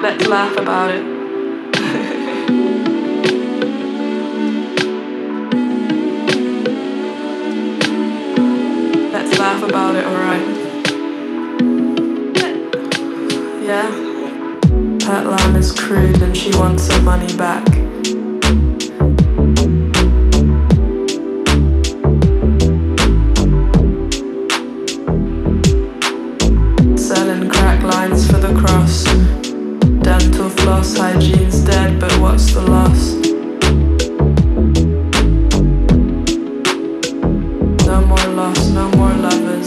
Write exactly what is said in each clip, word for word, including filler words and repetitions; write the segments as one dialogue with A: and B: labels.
A: Let's laugh about it. Let's laugh about it, alright. Yeah? That lamb is crude and she wants her money back. Selling crack lines for the cross. Dental floss, hygiene's dead, but what's the loss? No more loss, no more lovers.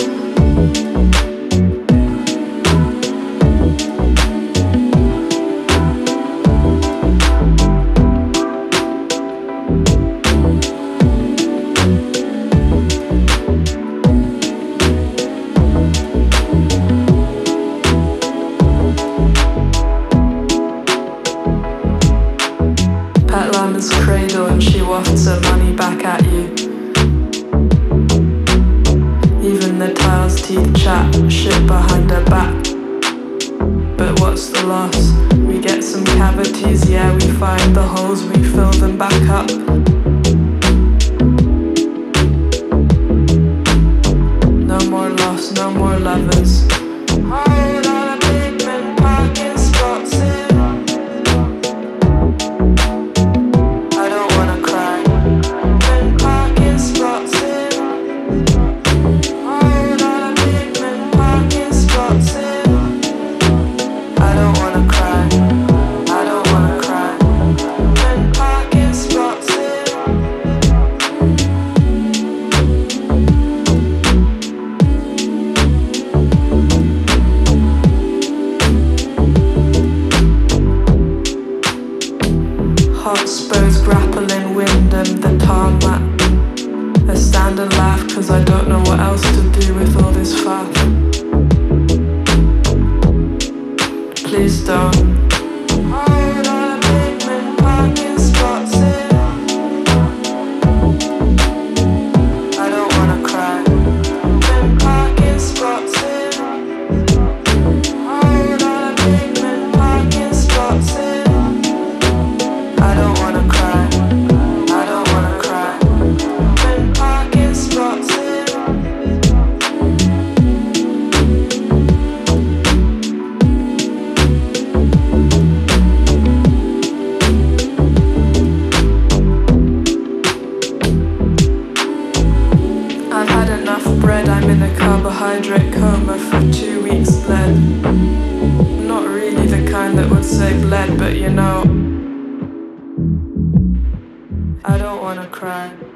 A: Cradle and she wafts her money back at you. Even the tile's teeth chat shit behind her back. But what's the loss? We get some cavities, yeah, we find the holes, we fill them back up. No more loss, no more lovers. Hold on a pavement, parking spots in. Hotspurs grappling wind and the tarmac. I stand and laugh cause I don't know what else to do with all this faff. Please don't. Hold on a pavement, parking spots in. I don't wanna cry. Pavement, parking spots in. Hold on a pavement, parking spots in. I don't wanna cry, I don't wanna cry. When parking spots in. I've had enough bread, I'm in a carbohydrate coma for two weeks bled. Not really the kind that would say bled, but you know, I don't wanna cry.